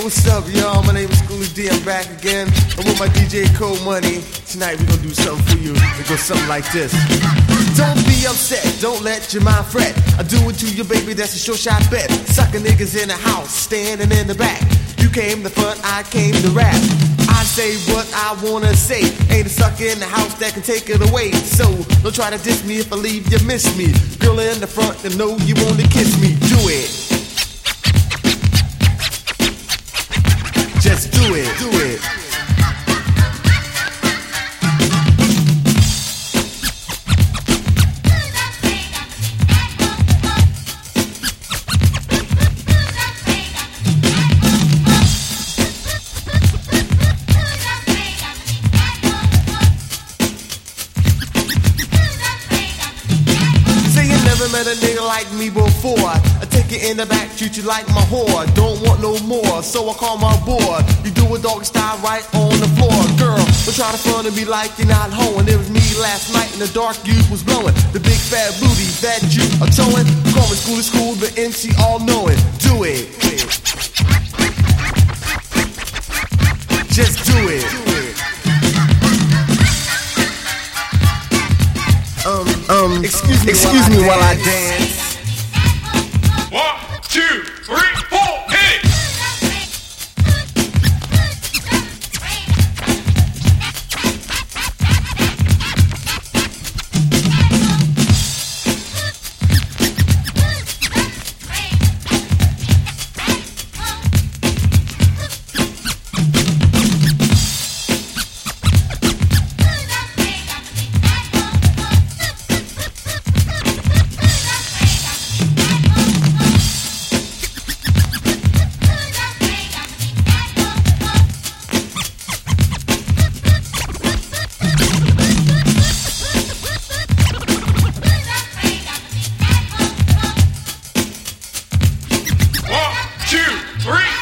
what's up, y'all? My name is Schoolie D. I'm back again. I'm with my DJ Cold Money. Tonight we're gonna do something for you. It goes something like this. Don't be upset, don't let your mind fret. I do it to you, baby, that's a sure shot bet. Sucker niggas in the house, standing in the back. You came to front, I came to rap. I say what I wanna say. Ain't a sucker in the house that can take it away. So don't try to diss me if I leave you miss me. Girl in the front, and know you wanna kiss me. Do it. Just do it, do it. Never met a nigga like me before. I take it in the back, treat you like my whore. Don't want no more, so I call my boy. You do a dog style right on the floor. Girl, don't try to front of me like you're not hoeing. It was me last night in the dark, you was blowing. The big fat booty that you are towing. Call me Schoolie School, the MC all knowing. Do it. Just do it. Excuse me while I dance. 1, 2, 3, 4, hit it! Two, three.